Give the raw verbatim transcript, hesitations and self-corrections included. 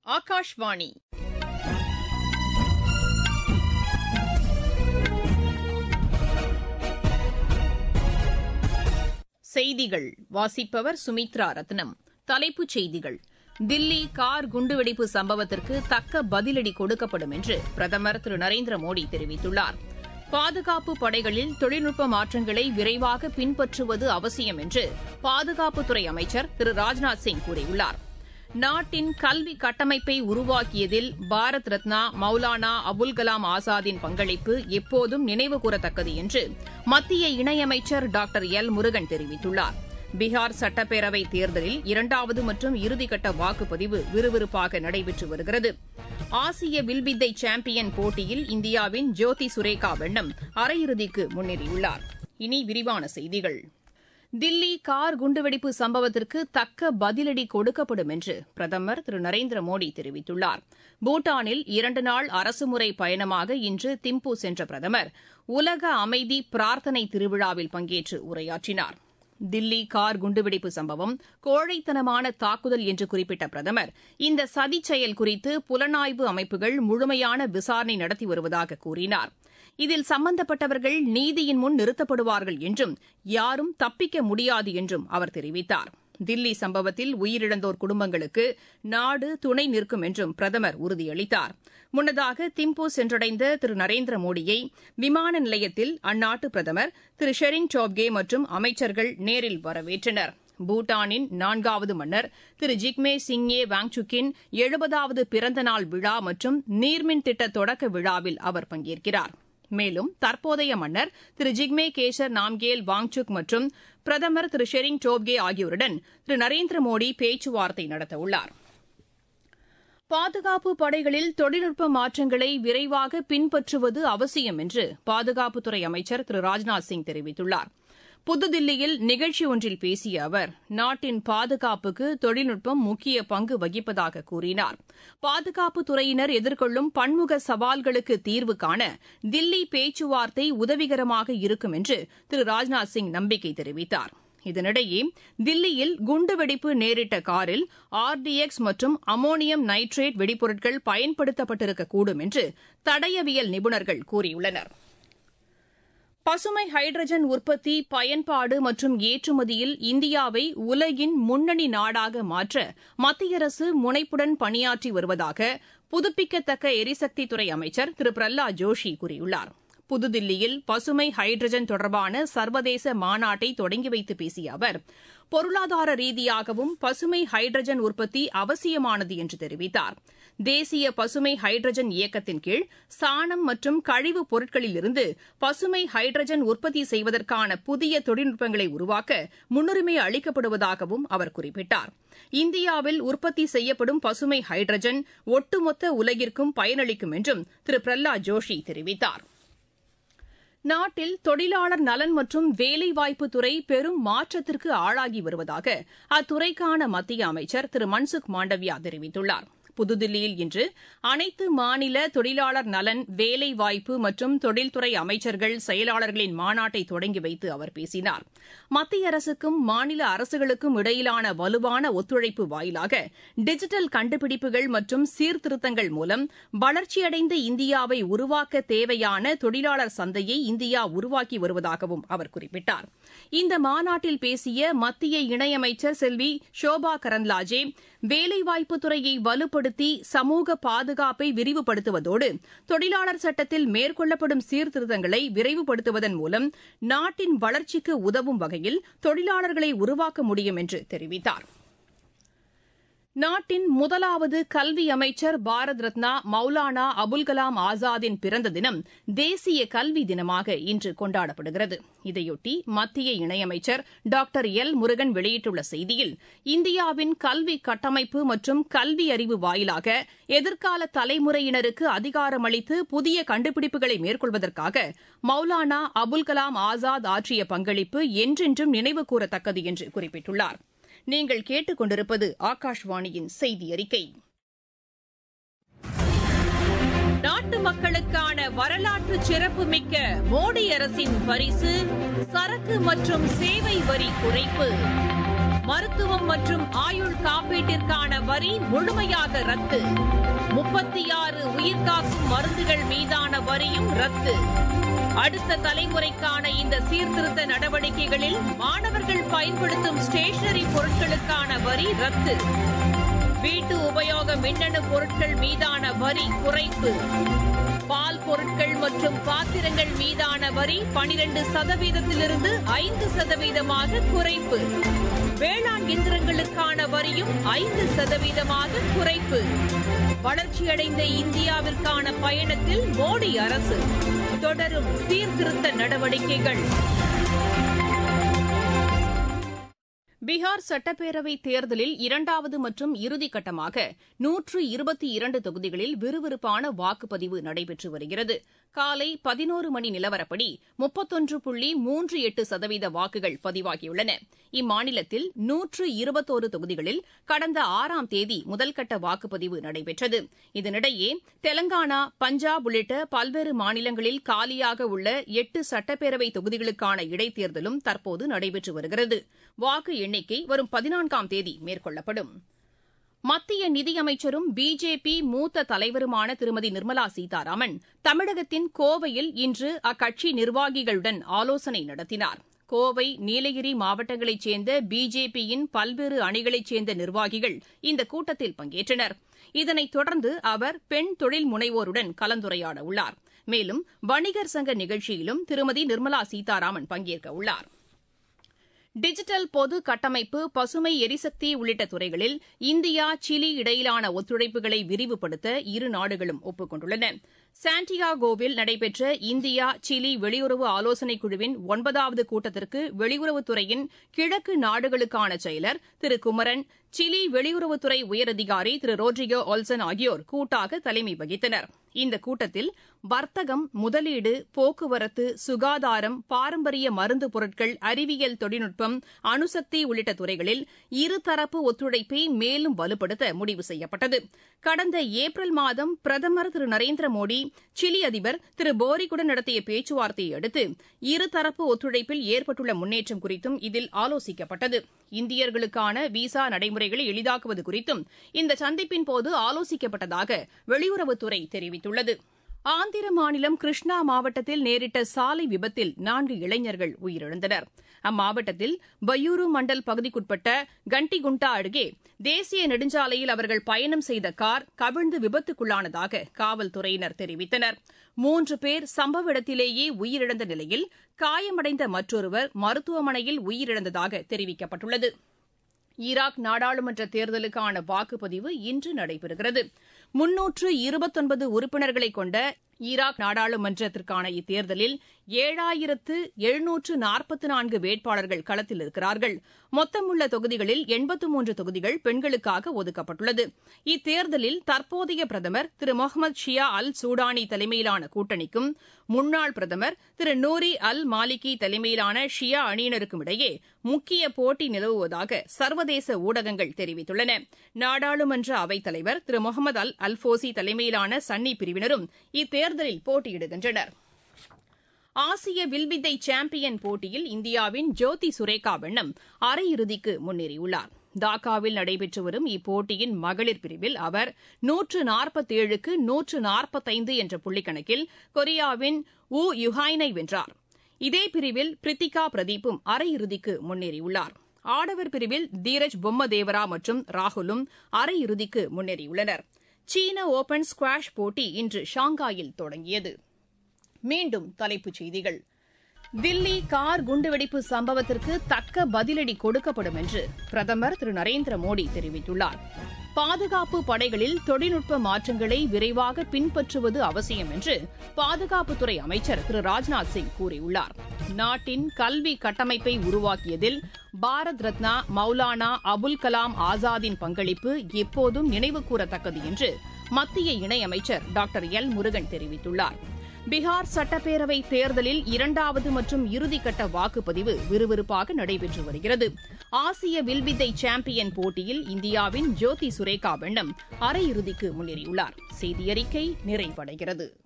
ஆகாஷ்வாணி செய்திகள் வாசிப்பவர் சுமித்ரா ரத்னம். தலைப்புச் செய்திகள்: தில்லி கார் குண்டுவெடிப்பு சம்பவத்திற்கு தக்க பதிலடி கொடுக்கப்படும் என்று பிரதமர் திரு நரேந்திர மோடி தெரிவித்துள்ளார். பாதுகாப்பு படைகளில் தொழில்நுட்ப மாற்றங்களை விரைவாக பின்பற்றுவது அவசியம் என்று பாதுகாப்புத்துறை அமைச்சர் திரு ராஜ்நாத் சிங் கூறியுள்ளார். நாட்டின் கல்வி கட்டமைப்பை உருவாக்கியதில் பாரத் ரத்னா மௌலானா அபுல் கலாம் ஆசாத்தின் பங்களிப்பு எப்போதும் நினைவுகூரத்தக்கது என்று மத்திய இணையமைச்சர் டாக்டர் எல் முருகன் தெரிவித்துள்ளார். பீகார் சட்டப்பேரவைத் தேர்தலில் இரண்டாவது மற்றும் இறுதிக்கட்ட வாக்குப்பதிவு விறுவிறுப்பாக நடைபெற்று வருகிறது. ஆசிய வில்வித்தை சாம்பியன் போட்டியில் இந்தியாவின் ஜோதி சுரேகா வெண்ணம் அரையிறுதிக்கு முன்னேறியுள்ளார். இனி விரிவான செய்திகள். தில்லி கார் குண்டுவெடிப்பு சம்பவத்திற்கு தக்க பதிலடி கொடுக்கப்படும் என்று பிரதமர் திரு நரேந்திர மோடி தெரிவித்துள்ளார். பூட்டானில் இரண்டு நாள் அரசுமுறை பயணமாக இன்று திம்பு சென்ற பிரதமர் உலக அமைதி பிரார்த்தனை திருவிழாவில் பங்கேற்று உரையாற்றினார். தில்லி கார் குண்டுவெடிப்பு சம்பவம் கோழைத்தனமான தாக்குதல் என்று குறிப்பிட்ட பிரதமர் இந்த சதிச் செயல் குறித்து புலனாய்வு அமைப்புகள் முழுமையான விசாரணை நடத்தி வருவதாக கூறினார். இதில் சம்பந்தப்பட்டவர்கள் நீதியின் முன் நிறுத்தப்படுவார்கள் என்றும் யாரும் தப்பிக்க முடியாது என்றும் அவர் தெரிவித்தார். தில்லி சம்பவத்தில் உயிரிழந்தோர் குடும்பங்களுக்கு நாடு துணை நிற்கும் என்றும் பிரதமர் உறுதியளித்தார். முன்னதாக திம்பு சென்றடைந்த திரு நரேந்திர மோடியை விமான நிலையத்தில் அந்நாட்டு பிரதமர் திரு ஷெரிங் டோப்கே மற்றும் அமைச்சர்கள் நேரில் வரவேற்றனர். பூட்டானின் நான்காவது மன்னர் திரு ஜிக்மே சிங்கே வாங்சுக்கின் எழுபதாவது பிறந்தநாள் விழா மற்றும் நீர்மின் திட்ட தொடக்க விழாவில் அவர் பங்கேற்கிறார். மேலும் தற்போதைய மன்னர் திரு ஜிக்மே கேசர் நாம்கேல் வாங்சுக் மற்றும் பிரதமர் திரு ஷெரிங் டோப்கே ஆகியோருடன் திரு நரேந்திர மோடி பேச்சுவார்த்தை நடத்தவுள்ளார். பாதுகாப்பு படைகளில் தொழில்நுட்ப மாற்றங்களை விரைவாக பின்பற்றுவது அவசியம் என்று பாதுகாப்புத்துறை அமைச்சர் திரு ராஜ்நாத் சிங் தெரிவித்துள்ளார். புதுதில்லியில் நிகழ்ச்சி ஒன்றில் பேசிய அவர் நாட்டின் பாதுகாப்புக்கு தொழில்நுட்பம் முக்கிய பங்கு வகிப்பதாக கூறினார். பாதுகாப்புத் துறையினர் எதிர்கொள்ளும் பன்முக சவால்களுக்கு தீர்வு காண தில்லி பேச்சுவார்த்தை உதவிகரமாக இருக்கும் என்று திரு ராஜ்நாத் சிங் நம்பிக்கை தெரிவித்தார். இதனிடையே தில்லியில் குண்டுவெடிப்பு நேரிட்ட காரில் ஆர்டிஎக்ஸ் மற்றும் அமோனியம் நைட்ரேட் வெடிப்பொருட்கள் பயன்படுத்தப்பட்டிருக்கக்கூடும் என்று தடயவியல் நிபுணர்கள் கூறியுள்ளனர். பசுமை ஹைட்ரஜன் உற்பத்தி, பயன்பாடு மற்றும் ஏற்றுமதியில் இந்தியாவை உலகின் முன்னணி நாடாக மாற்ற மத்திய அரசு முனைப்புடன் பணியாற்றி வருவதாக புதுப்பிக்கத்தக்க எரிசக்தித்துறை அமைச்சர் திரு பிரஹ்லாத் ஜோஷி கூறியுள்ளார். புதுதில்லியில் பசுமை ஹைட்ரஜன் தொடர்பான சர்வதேச மாநாட்டை தொடங்கி வைத்து பேசிய அவர் பொருளாதார ரீதியாகவும் பசுமை ஹைட்ரஜன் உற்பத்தி அவசியமானது என்று தெரிவித்தார். தேசிய பசுமை ஹைட்ரஜன் இயக்கத்தின் கீழ் சாணம் மற்றும் கழிவுப் பொருட்களிலிருந்து பசுமை ஹைட்ரஜன் உற்பத்தி செய்வதற்கான புதிய தொழில்நுட்பங்களை உருவாக்க முன்னுரிமை அளிக்கப்படுவதாகவும் அவர் குறிப்பிட்டார். இந்தியாவில் உற்பத்தி செய்யப்படும் பசுமை ஹைட்ரஜன் ஒட்டுமொத்த உலகிற்கும் பயனளிக்கும் என்றும் திரு பிரஹ்லாத் ஜோஷி தெரிவித்தார். நாட்டில் தொழிலாளர் நலன் மற்றும் வேலைவாய்ப்புத் துறை பெரும் மாற்றத்திற்கு ஆளாகி வருவதாக அத்துறைக்கான மத்திய அமைச்சர் திரு மன்சுக் மாண்டவியா தெரிவித்துள்ளார். புதுதில்லியில் இன்று அனைத்து மாநில தொழிலாளர் நலன், வேலைவாய்ப்பு மற்றும் தொழில்துறை அமைச்சர்கள், செயலாளர்களின் மாநாட்டை தொடங்கி வைத்து அவர் பேசினார். மத்திய அரசுக்கும் மாநில அரசுகளுக்கும் இடையிலான வலுவான ஒத்துழைப்பு வாயிலாக டிஜிட்டல் கண்டுபிடிப்புகள் மற்றும் சீர்திருத்தங்கள் மூலம் வளர்ச்சியடைந்த இந்தியாவை உருவாக்க தேவையான தொழிலாளர் சந்தையை இந்தியா உருவாக்கி வருவதாகவும் அவர் குறிப்பிட்டார். இந்த மாநாட்டில் பேசிய மத்திய இணையமைச்சர் செல்வி ஷோபா கரந்த்லாஜே வேலைவாய்ப்புத் துறையை வலுப்படுத்தி சமூக பாதுகாப்பை விரிவுபடுத்துவதோடு தொழிலாளர் சட்டத்தில் மேற்கொள்ளப்படும் சீர்திருத்தங்களை விரைவுபடுத்துவதன் மூலம் நாட்டின் வளர்ச்சிக்கு உதவும் வகையில் தொழிலாளர்களை உருவாக்க முடியும் என்று தெரிவித்தார். நாட்டின் முதலாவது கல்வி அமைச்சர் பாரத் ரத்னா மௌலானா அபுல் கலாம் ஆசாத்தின் பிறந்த தினம் தேசிய கல்வி தினமாக இன்று கொண்டாடப்படுகிறது. இதையொட்டி மத்திய இணையமைச்சர் டாக்டர் எல் முருகன் வெளியிட்டுள்ள செய்தியில் இந்தியாவின் கல்வி கட்டமைப்பு மற்றும் கல்வி அறிவு வாயிலாக எதிர்கால தலைமுறையினருக்கு அதிகாரமளித்து புதிய கண்டுபிடிப்புகளை மேற்கொள்வதற்காக மௌலானா அபுல் கலாம் ஆசாத் ஆற்றிய பங்களிப்பு என்றென்றும் நினைவுகூரத்தக்கது என்று குறிப்பிட்டுள்ளார். நீங்கள் கேட்டுக் கொண்டிருப்பது ஆகாஷ்வாணியின் செய்தி அறிக்கை. நாட்டு மக்களுக்கான வரலாற்று சிறப்புமிக்க மோடி அரசின் பரிசு சரக்கு மற்றும் சேவை வரி குறைப்பு. மருத்துவம் மற்றும் ஆயுள் காப்பீட்டிற்கான வரி முழுமையாக ரத்து. முப்பத்தி ஆறு உயிர்காக்கும் மருந்துகள் மீதான வரியும் ரத்து. அடுத்த தலைமுறைக்கான இந்த சீர்திருத்த நடவடிக்கைகளில் மாணவர்கள் பயன்படுத்தும் ஸ்டேஷனரி பொருட்களுக்கான வரி ரத்து. வீட்டு உபயோக மின்னணு பொருட்கள் மீதான வரி குறைப்பு. பால் பொருட்கள் மற்றும் பாத்திரங்கள் மீதான வரி பனிரண்டு சதவீதத்திலிருந்து ஐந்து சதவீதமாக குறைப்பு. வேளாண் இயந்திரங்களுக்கான வரியும் ஐந்து சதவீதமாக குறைப்பு. வளர்ச்சியடைந்த இந்தியாவிற்கான பயணத்தில் மோடி அரசு தொடரும் சீர்திருத்த நடவடிக்கைகள். பீகார் சட்டப்பேரவைத் தேர்தலில் இரண்டாவது மற்றும் இறுதிக்கட்டமாக நூற்று இருபத்தி இரண்டு தொகுதிகளில் விறுவிறுப்பான வாக்குப்பதிவு நடைபெற்று வருகிறது. காலை பதினோரு மணி நிலவரப்படி முப்பத்தொன்று புள்ளி மூன்று எட்டு சதவீத வாக்குகள் பதிவாகியுள்ளன. இம்மாநிலத்தில் நூற்று இருபத்தோரு தொகுதிகளில் கடந்த ஆறாம் தேதி முதல்கட்ட வாக்குப்பதிவு நடைபெற்றது. இதனிடையே தெலங்கானா, பஞ்சாப் உள்ளிட்ட பல்வேறு மாநிலங்களில் காலியாக உள்ள எட்டு சட்டப்பேரவை தொகுதிகளுக்கான இடைத்தேர்தலும் தற்போது நடைபெற்று வருகிறது. வாக்கு எண்ணிக்கை வரும் பதினான்காம் தேதி மேற்கொள்ளப்படும். மத்திய நிதியமைச்சரும் பிஜேபி மூத்த தலைவருமான திருமதி நிர்மலா சீதாராமன் தமிழகத்தின் கோவையில் இன்று அக்கட்சி நிர்வாகிகளுடன் ஆலோசனை நடத்தினார். கோவை, நீலகிரி மாவட்டங்களைச் சேர்ந்த பிஜேபியின் பல்வேறு அணிகளைச் சேர்ந்த நிர்வாகிகள் இந்த கூட்டத்தில் பங்கேற்றனர். இதனைத் தொடர்ந்து அவர் பெண் தொழில் முனைவோருடன் கலந்துரையாட உள்ளார். மேலும் வணிகர் சங்க நிகழ்ச்சியிலும் திருமதி நிர்மலா சீதாராமன் பங்கேற்க உள்ளார். டிஜிட்டல் பொது கட்டமைப்பு, பசுமை எரிசக்தி உள்ளிட்ட துறைகளில் இந்தியா, சிலி இடையிலான ஒத்துழைப்புகளை விரிவுபடுத்த இரு நாடுகளும் ஒப்புக் கொண்டுள்ளன. சாண்டியாகோவில் நடைபெற்ற இந்தியா, சிலி வெளியுறவு ஆலோசனைக் குழுவின் ஒன்பதாவது கூட்டத்திற்கு வெளியுறவுத்துறையின் கிழக்கு நாடுகளுக்கான செயலர் திரு குமரன், சிலி வெளியுறவுத்துறை உயரதிகாரி திரு ரோட்ரிகோ ஒல்சன் ஆகியோர் கூட்டாக தலைமை வகித்தனர். இந்த கூட்டத்தில் வர்த்தகம், முதலீடு, போக்குவரத்து, சுகாதாரம், பாரம்பரிய மருந்து பொருட்கள், அறிவியல் தொழில்நுட்பம், அணுசக்தி உள்ளிட்ட துறைகளில் இருதரப்பு ஒத்துழைப்பை மேலும் வலுப்படுத்த முடிவு செய்யப்பட்டது. கடந்த ஏப்ரல் மாதம் பிரதமர் திரு நரேந்திர மோடி சிலி அதிபர் திரு போரிக்குடன் நடத்திய பேச்சுவார்த்தையை அடுத்து இருதரப்பு ஒத்துழைப்பில் ஏற்பட்டுள்ள முன்னேற்றம் குறித்தும் இதில் ஆலோசிக்கப்பட்டது. இந்தியர்களுக்கான விசா நடைமுறைகளை எளிதாக்குவது குறித்தும் இந்த சந்திப்பின்போது ஆலோசிக்கப்பட்டதாக வெளியுறவுத்துறை தெரிவித்துள்ளது. ஆந்திர மாநிலம் கிருஷ்ணா மாவட்டத்தில் நேரிட்ட சாலை விபத்தில் நான்கு இளைஞர்கள் உயிரிழந்தனர். அம்மாவட்டத்தில் பையூரு மண்டல் பகுதிக்குட்பட்ட கண்டிகுண்டா அருகே தேசிய நெடுஞ்சாலையில் அவர்கள் பயணம் செய்த கார் கவிழ்ந்து விபத்துக்குள்ளானதாக காவல்துறையினர் தெரிவித்தனர். மூன்று பேர் சம்பவ இடத்திலேயே உயிரிழந்த நிலையில் காயமடைந்த மற்றொருவர் மருத்துவமனையில் உயிரிழந்ததாக தெரிவிக்கப்பட்டுள்ளது. ஈராக் நாடாளுமன்ற தேர்தலுக்கான வாக்குப்பதிவு இன்று நடைபெறுகிறது. முன்னூற்று இருபத்தொன்பது உறுப்பினர்களை கொண்ட ஈராக் நாடாளுமன்றத்திற்கான இத்தேர்தலில் ஏழாயிரத்து எழுநூற்று நாற்பத்து நான்கு வேட்பாளர்கள் களத்தில் இருக்கிறார்கள். மொத்தமுள்ள தொகுதிகளில் எண்பத்து மூன்று தொகுதிகள் பெண்களுக்காக ஒதுக்கப்பட்டுள்ளது. இத்தேர்தலில் தற்போதைய பிரதமர் திரு முகமது ஷியா அல் சூடானி தலைமையிலான கூட்டணிக்கும் முன்னாள் பிரதமர் திரு நூரி அல் மாலிகி தலைமையிலான ஷியா அணியினருக்கும் இடையே முக்கிய போட்டி நிலவுவதாக சர்வதேச ஊடகங்கள் தெரிவித்துள்ளன. நாடாளுமன்ற அவைத்தலைவர் திரு முகமது அல் அல்போசி தலைமையிலான சன்னி பிரிவினரும் இத்தேர்தலில் போட்டியிடுகின்றனர். ஆசிய வில்வித்தை சாம்பியன் போட்டியில் இந்தியாவின் ஜோதி சுரேகா வெண்ணம் அரையிறுதிக்கு முன்னேறியுள்ளார். டாக்காவில் நடைபெற்று வரும் இப்போட்டியின் மகளிர் பிரிவில் அவர் நூற்று நாற்பத்தேழுக்கு நூற்று நாற்பத்தைந்து என்ற புள்ளிக்கணக்கில் கொரியாவின் ஊ யுஹாயினை வென்றார். இதே பிரிவில் பிரித்திகா பிரதீப்பும் அரையிறுதிக்கு முன்னேறியுள்ளார். ஆடவர் பிரிவில் தீரஜ் பொம்மதேவரா மற்றும் ராகுலும் அரையிறுதிக்கு முன்னேறியுள்ளனர். சீன ஓபன் ஸ்குவாஷ் போட்டி இன்று ஷாங்காயில் தொடங்கியது. மீண்டும் தலைப்புச் செய்திகள். தில்லி கார் குண்டுவெடிப்பு சம்பவத்திற்கு தக்க பதிலடி கொடுக்கப்படும் என்று பிரதமர் திரு நரேந்திர மோடி தெரிவித்துள்ளார். பாதுகாப்பு படைகளில் தொழில்நுட்ப மாற்றங்களை விரைவாக பின்பற்றுவது அவசியம் என்று பாதுகாப்புத்துறை அமைச்சர் திரு ராஜ்நாத் சிங் கூறியுள்ளார். நாட்டின் கல்வி கட்டமைப்பை உருவாக்கியதில் பாரத் ரத்னா மௌலானா அபுல் கலாம் ஆசாத்தின் பங்களிப்பு எப்போதும் நினைவுகூரத்தக்கது என்று மத்திய இணையமைச்சர் டாக்டர் எல் முருகன் தெரிவித்துள்ளார். பீகார் சட்டப்பேரவை தேர்தலில் இரண்டாவது மற்றும் இறுதிக்கட்ட வாக்குப்பதிவு விறுவிறுப்பாக நடைபெற்று வருகிறது. ஆசிய வில்வித்தை சாம்பியன் போட்டியில் இந்தியாவின் ஜோதி சுரேகா வெண்ணம் அரையிறுதிக்கு முன்னேறியுள்ளார். செய்தியறிக்கை நிறைவடைகிறது.